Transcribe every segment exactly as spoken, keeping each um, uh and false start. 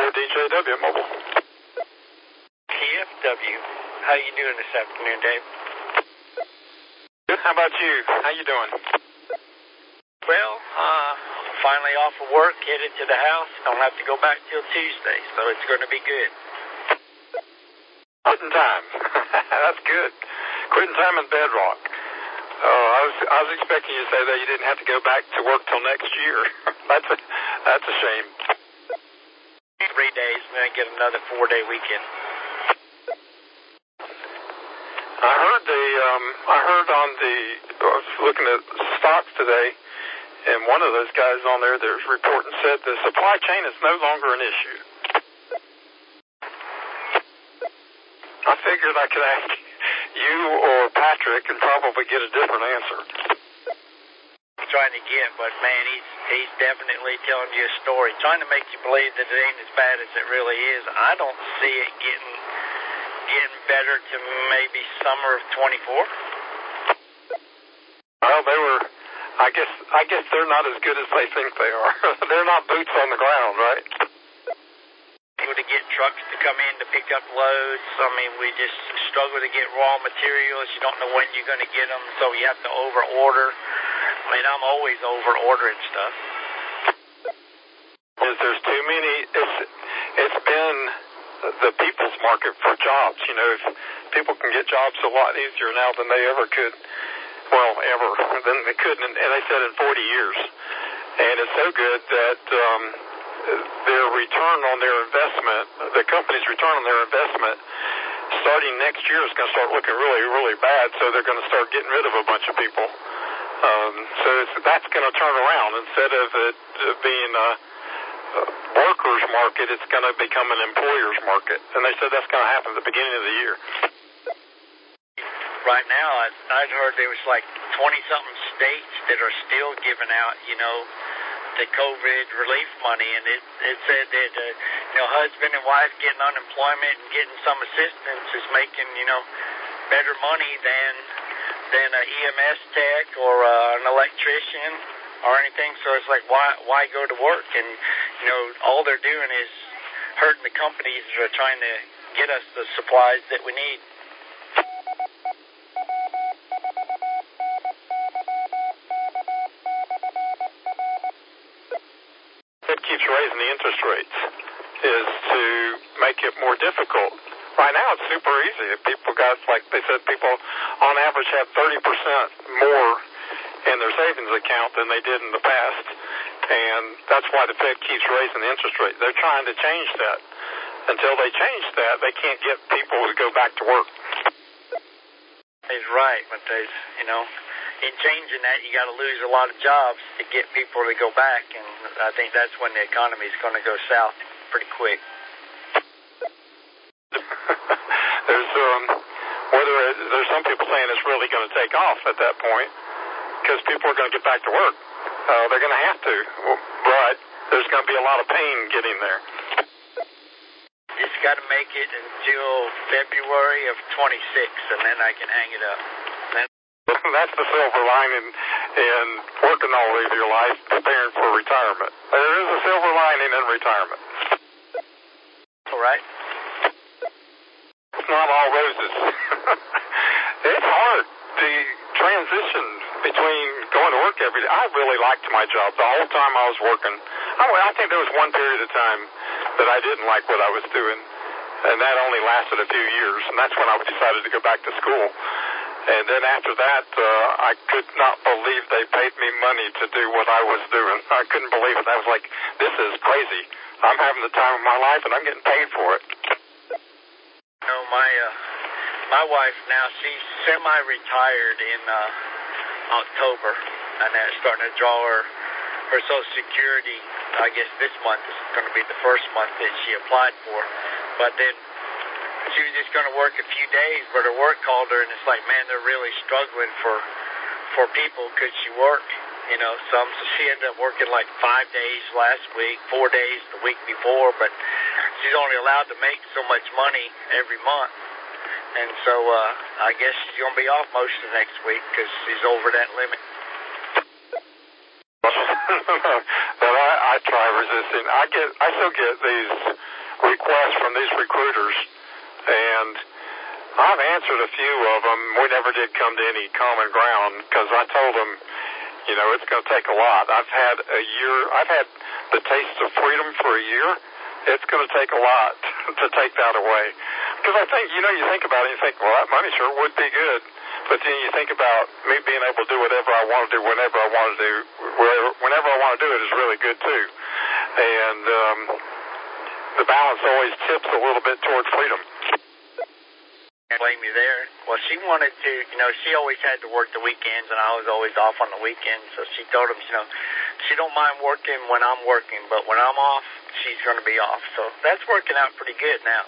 D J W Mobile. T F W. How you doing this afternoon, Dave? Good. How about you? How you doing? Well, uh, finally off of work, headed to the house. Don't have to go back till Tuesday, so it's going to be good. Quitting time. That's good. Quitting time in Bedrock. Uh, I was I was expecting you to say that you didn't have to go back to work till next year. that's a that's a shame. Three days, and then I get another four-day weekend. I heard the um I heard on the I was looking at stocks today, and one of those guys on there that was reporting said the supply chain is no longer an issue. I figured I could ask you or Patrick and probably get a different answer. I'm trying to get, but man, he's he's definitely telling you a story, trying to make you believe that it ain't as bad as it really is. I don't see it getting getting better to maybe summer of twenty-four. Well, they were. I guess I guess they're not as good as they think they are. They're not boots on the ground, right? To get trucks to come in to pick up loads. I mean, we just struggle to get raw materials. You don't know when you're going to get them, so you have to over order. I mean, I'm always over ordering stuff. Is there's too many? It's it's been the people's market for jobs. You know, if people can get jobs a lot easier now than they ever could. Well, ever than they could, and they said in forty years. And it's so good that. Um, their return on their investment, the company's return on their investment, starting next year is going to start looking really, really bad, so they're going to start getting rid of a bunch of people. Um, so it's, that's going to turn around. Instead of it being a, a workers' market, it's going to become an employer's market. And they said that's going to happen at the beginning of the year. Right now, I'd, I'd heard there was like twenty-something states that are still giving out, you know, the COVID relief money, and it, it said that, uh, you know, husband and wife getting unemployment and getting some assistance is making, you know, better money than than a E M S tech or uh, an electrician or anything. So it's like, why why go to work? And, you know, all they're doing is hurting the companies that are trying to get us the supplies that we need. Keeps raising the interest rates is to make it more difficult. Right now it's super easy. If people got, like they said, people on average have thirty percent more in their savings account than they did in the past, and that's why the Fed keeps raising the interest rate. They're trying to change that. Until they change that, they can't get people to go back to work. He's right, but there's, you know, in changing that, you got to lose a lot of jobs to get people to go back, and I think that's when the economy is going to go south pretty quick. there's um, whether it, there's some people saying it's really going to take off at that point because people are going to get back to work. Uh, they're going to have to, but there's going to be a lot of pain getting there. Just got to make it until February of twenty-six, and then I can hang it up. That's the silver lining in working all of your life, preparing for retirement. There is a silver lining in retirement. All right. It's not all roses. It's hard, the transition between going to work every day. I really liked my job the whole time I was working. I, I think there was one period of time that I didn't like what I was doing, and that only lasted a few years, and that's when I decided to go back to school. And then after that, uh, I could not believe they paid me money to do what I was doing. I couldn't believe it. I was like, this is crazy. I'm having the time of my life, and I'm getting paid for it. You know, my, uh, my wife now, she's semi-retired in uh, October, and that's starting to draw her, her Social Security. I guess this month is going to be the first month that she applied for. But then she was just going to work a few days, but her work called her, and it's like, man, they're really struggling for for people. Could she work? You know, some. So she ended up working like five days last week, four days the week before, but she's only allowed to make so much money every month. And so uh, I guess she's going to be off most of next week because she's over that limit. Well, I, I try resisting. I get, I still get these requests from these recruiters, and I've answered a few of them. We never did come to any common ground because I told them, you know, it's going to take a lot. I've had a year, I've had the taste of freedom for a year. It's going to take a lot to take that away. Because I think, you know, you think about it, you think, well, that money sure would be good. But then you think about me being able to do whatever I want to do whenever I want to do, whenever I want to do it is really good too. And um, the balance always tips a little bit towards freedom. Blame you there. Well, she wanted to, you know, she always had to work the weekends, and I was always off on the weekends. So she told him, you know, she don't mind working when I'm working, but when I'm off, she's going to be off. So that's working out pretty good now.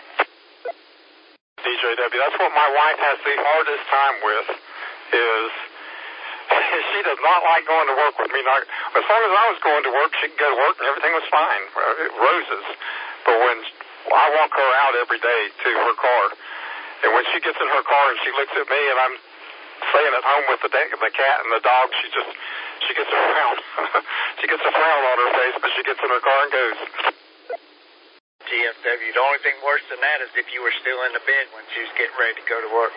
D J W, that's what my wife has the hardest time with, is she does not like going to work with me. Not, as long as I was going to work, she could go to work and everything was fine. Roses. But when I walk her out every day to her car, and when she gets in her car and she looks at me and I'm staying at home with the, the cat and the dog, she just, she gets a frown. She gets a frown on her face, but she gets in her car and goes. G F W, the only thing worse than that is if you were still in the bed when she was getting ready to go to work.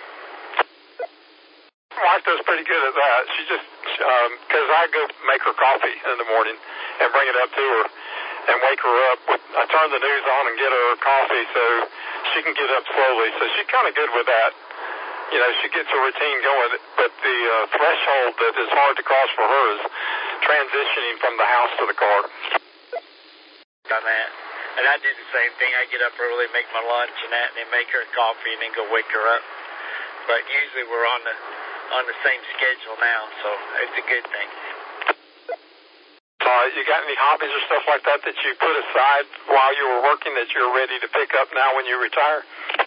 My wife does pretty good at that. She just, because um, I go make her coffee in the morning and bring it up to her and wake her up. With, I turn the news on and get her coffee so she can get up slowly. So she's kind of good with that. You know, she gets a routine going, but the uh, threshold that is hard to cross for her is transitioning from the house to the car. Done that. And I do the same thing. I get up early, make my lunch and that, and then make her coffee and then go wake her up. But usually we're on the on the same schedule now, so it's a good thing. Uh, you got any hobbies or stuff like that that you put aside while you were working that you're ready to pick up now when you retire?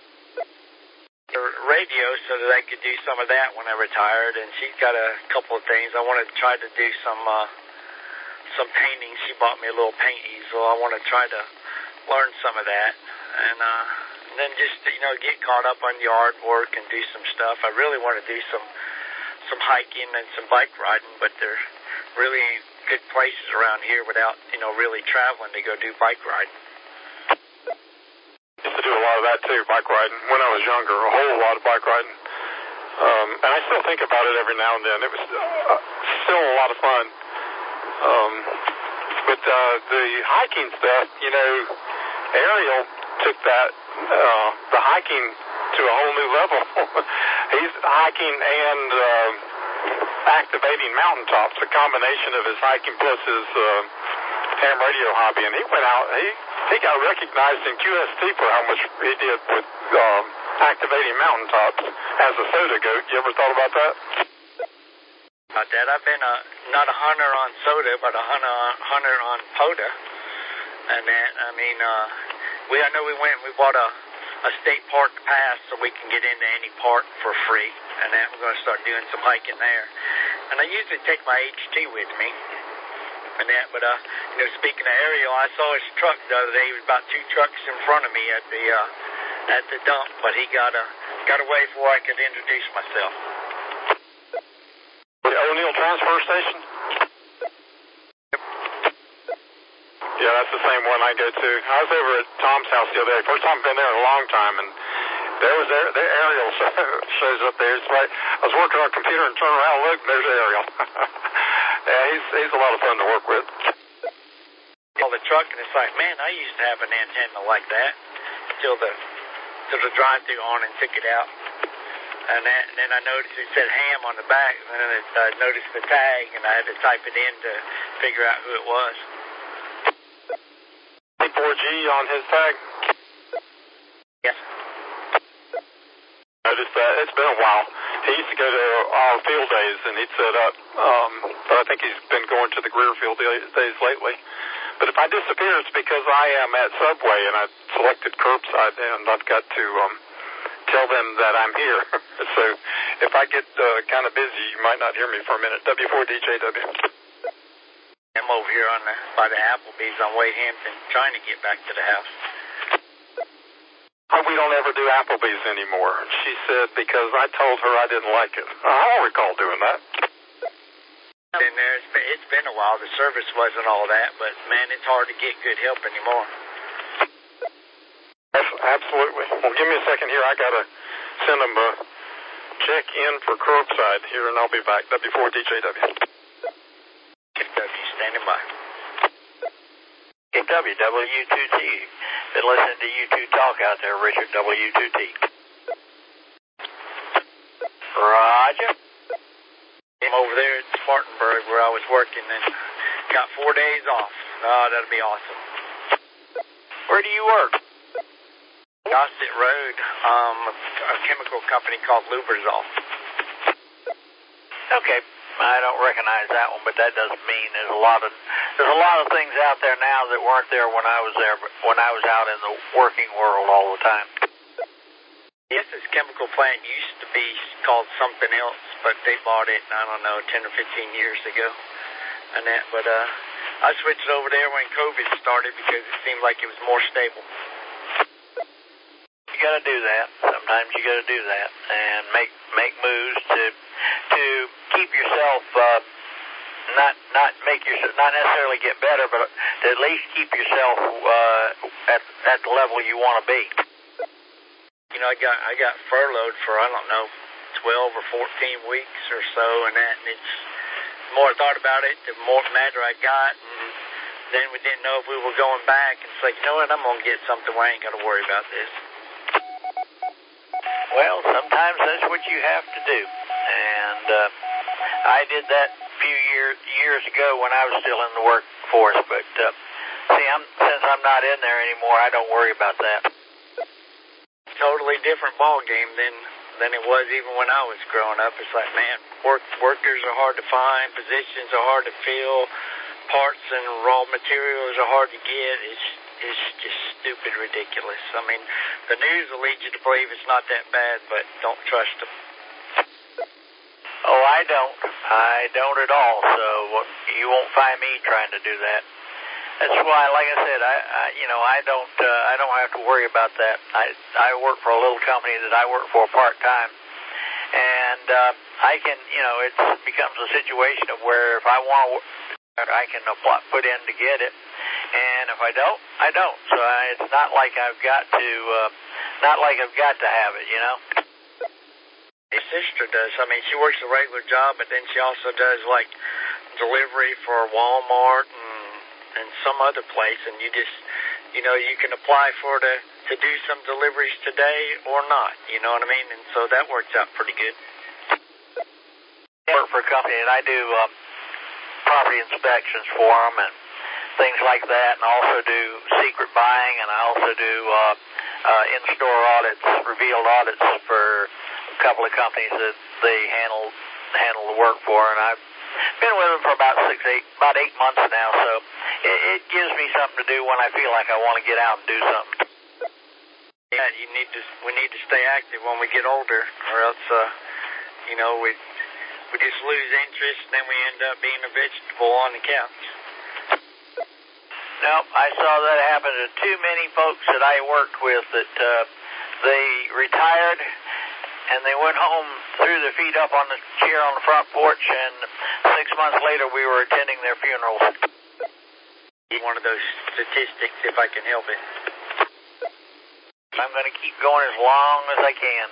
Radio, so that I could do some of that when I retired, and she's got a couple of things. I want to try to do some uh, some painting. She bought me a little paint easel. I want to try to learn some of that, and, uh, and then just, you know, get caught up on yard work and do some stuff. I really want to do some some hiking and some bike riding, but there really ain't good places around here without, you know, really traveling to go do bike riding. I used to do a lot of that too, bike riding, when I was younger, a whole lot of bike riding. Um, and I still think about it every now and then. It was uh, still a lot of fun. Um, but uh, the hiking stuff, you know, Ariel took that, uh, the hiking to a whole new level. He's hiking and uh, activating mountaintops, a combination of his hiking plus his uh, ham radio hobby. And he went out, he, he got recognized in Q S T for how much he did with um, activating mountaintops as a soda goat. You ever thought about that? About that, I've been a, not a hunter on soda, but a hunter on, hunter on POTA. And that, I mean, uh, we I know we went and we bought a, a state park pass so we can get into any park for free. And that, we're going to start doing some hiking there. And I usually take my H T with me. And that, but, uh, you know, speaking of Ariel, I saw his truck the other day. He was about two trucks in front of me at the, uh, at the dump, but he got, uh, got away before I could introduce myself. The O'Neill Transfer Station? Yeah, that's the same one I go to. I was over at Tom's house the other day. First time I've been there in a long time, and there was there, there Ariel shows up there. It's like I was working on a computer and turned around and looked, and there's Ariel. Yeah, he's he's a lot of fun to work with. Well, the truck, and it's like, man, I used to have an antenna like that till the till the drive-through on and took it out. And, that, and then I noticed it said ham on the back, and then it, I noticed the tag, and I had to type it in to figure out who it was. four G on his tag? Yes. Noticed that. It's been a while. He used to go to our field days, and he'd set up, um, but I think he's been going to the Greer field days lately. But if I disappear, it's because I am at Subway, and I selected curbside, and I've got to um, tell them that I'm here. So if I get uh, kind of busy, you might not hear me for a minute. W four D J W. I'm over here on the, by the Applebee's on Wade Hampton, trying to get back to the house. Oh, we don't ever do Applebee's anymore. She said because I told her I didn't like it. I don't recall doing that. Been there. It's been, it's been a while. The service wasn't all that, but man, it's hard to get good help anymore. Absolutely. Well, give me a second here. I got to send them a check in for curbside here, and I'll be back. W four D J W. K W, standing by. K W, W two T. Been listening to U two Talk out there, Richard, W two T. Roger. I'm over there at Spartanburg where I was working and got four days off. Oh, that'll be awesome. Where do you work? Gossett Road, um, a chemical company called Lubrizol. Okay, I don't recognize that one, but that doesn't mean there's a lot of there's a lot of things out there now that weren't there when I was there, when I was out in the working world all the time. Yes, this chemical plant used to be called something else, but they bought it, I don't know, ten or fifteen years ago. And that, but uh, I switched over there when COVID started because it seemed like it was more stable. You got to do that. Sometimes you got to do that and make make moves to to keep yourself uh, not not make yourself not necessarily get better, but to at least keep yourself uh, at at the level you want to be. You know, I got I got furloughed for I don't know twelve or fourteen weeks or so, and that and it's the more I thought about it, the more madder I got, and then we didn't know if we were going back. And it's like, you know what, I'm gonna get something where I ain't got to worry about this. Well, sometimes that's what you have to do, and uh, I did that a few years years ago when I was still in the workforce. But uh, see, I'm, since I'm not in there anymore, I don't worry about that. Totally different ball game than than it was even when I was growing up. It's like, man, work workers are hard to find, positions are hard to fill, parts and raw materials are hard to get. It's It's just stupid ridiculous. I mean, the news will lead you to believe it's not that bad, but don't trust them. Oh, I don't. I don't at all. So you won't find me trying to do that. That's why, like I said, I, I you know, I don't, uh, I don't have to worry about that. I, I work for a little company that I work for part time, and uh, I can, you know, it becomes a situation of where if I want to, I can apply, put in to get it. And if I don't, I don't. So I, it's not like I've got to, uh, not like I've got to have it, you know. My sister does. I mean, she works a regular job, but then she also does like delivery for Walmart and and some other place. And you just, you know, you can apply for to to do some deliveries today or not. You know what I mean? And so that works out pretty good. I work for a company, and I do um, property inspections for them and things like that, and I also do secret buying, and I also do uh, uh, in-store audits, revealed audits for a couple of companies that they handle handle the work for, and I've been with them for about six, eight, about eight months now, so it, it gives me something to do when I feel like I want to get out and do something. Yeah, you need to. We need to stay active when we get older, or else, uh, you know, we we just lose interest, and then we end up being a vegetable on the couch. No, I saw that happen to too many folks that I worked with that uh, they retired and they went home, threw their feet up on the chair on the front porch, and six months later we were attending their funerals. One of those statistics, if I can help it. I'm going to keep going as long as I can.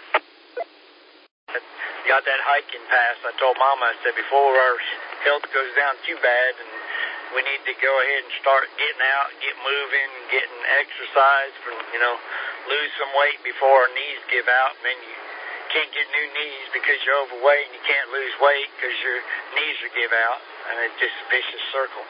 Got that hiking pass. I told Mama, I said, before our health goes down too bad, and we need to go ahead and start getting out, get moving, getting exercise, for, you know, lose some weight before our knees give out, and then you can't get new knees because you're overweight, and you can't lose weight because your knees are give out, and it's just a vicious circle.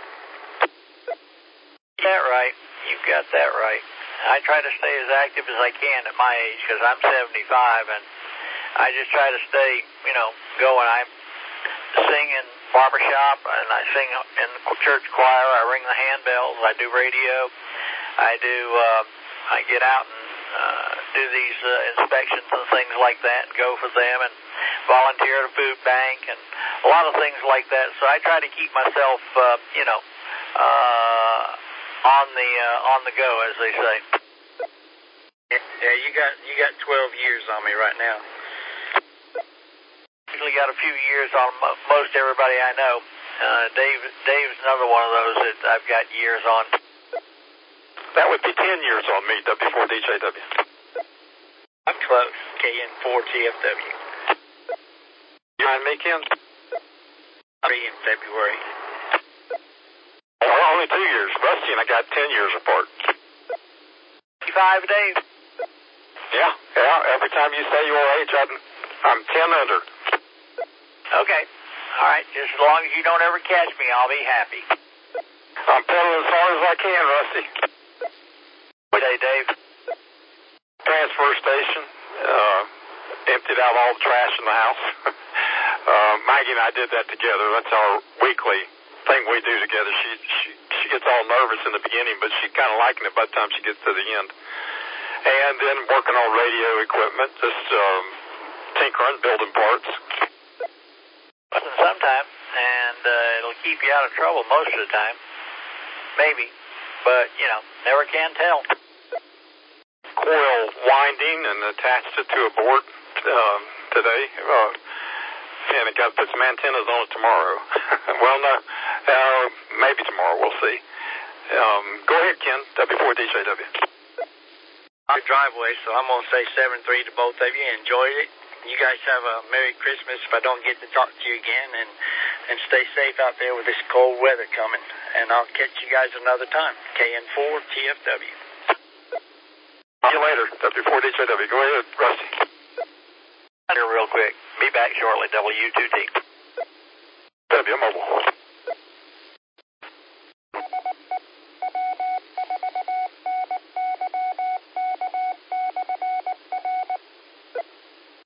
That right. You've got that right. I try to stay as active as I can at my age because I'm seventy-five, and I just try to stay, you know, going. I sing in barbershop, and I sing in the church choir. I ring the handbells. I do radio. I do. Uh, I get out and uh, do these uh, inspections and things like that, and go for them, and volunteer at a food bank, and a lot of things like that. So I try to keep myself, uh, you know, uh, on the uh, on the go, as they say. Yeah, you got you got twelve years on me right now. Usually got a few years on most everybody I know. Uh, Dave Dave's another one of those that I've got years on. That would be ten years on me, W four D J W. I'm close. K N four T F W. You mind me, Ken? I'll be in February. Well, only two years. Rusty and I got ten years apart. Five days. Yeah, yeah. Every time you say your age, I'm, I'm ten under. Okay. All right. Just as long as you don't ever catch me, I'll be happy. I'm pedaling as hard as I can, Rusty. What day, Dave? Transfer station. Uh, emptied out all the trash in the house. uh, Maggie and I did that together. That's our weekly thing we do together. She she she gets all nervous in the beginning, but she's kind of liking it by the time she gets to the end. And then working on radio equipment, just um, tinkering, building parts. Sometime, and uh, it'll keep you out of trouble most of the time. Maybe, but you know, never can tell. Coil winding and attached it to a board um, today. Uh, and it got to put some antennas on it tomorrow. Well, no, uh, maybe tomorrow. We'll see. Um, go ahead, Ken. W four D J W. Our driveway, so I'm going to say seven three to both of you. Enjoyed it. You guys have a Merry Christmas if I don't get to talk to you again, and, and stay safe out there with this cold weather coming. And I'll catch you guys another time. K N four T F W. See you later, W four D J W. Go ahead, Rusty. Here real quick. Be back shortly, W two T. W Mobile.